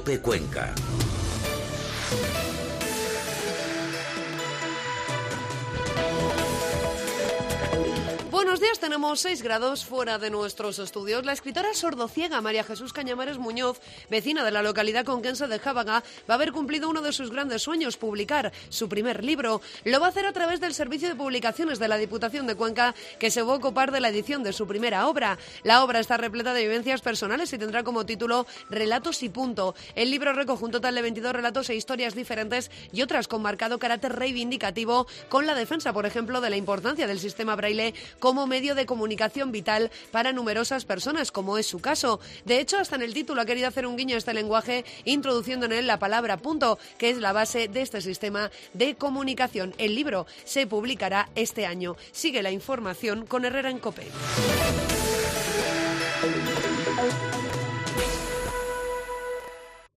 COPE Cuenca. Buenos días, tenemos 6 grados fuera de nuestros estudios. La escritora sordociega María Jesús Cañamares Muñoz, vecina de la localidad conquense de Jábaga, va a haber cumplido uno de sus grandes sueños, publicar su primer libro. Lo va a hacer a través del Servicio de Publicaciones de la Diputación de Cuenca, que se va a ocupar de la edición de su primera obra. La obra está repleta de vivencias personales y tendrá como título Relatos y punto. El libro recoge un total de 22 relatos e historias diferentes y otras con marcado carácter reivindicativo, con la defensa, por ejemplo, de la importancia del sistema braille como medio de comunicación vital para numerosas personas, como es su caso. De hecho, hasta en el título ha querido hacer un guiño a este lenguaje, introduciendo en él la palabra punto, que es la base de este sistema de comunicación. El libro se publicará este año. Sigue la información con Herrera en COPE.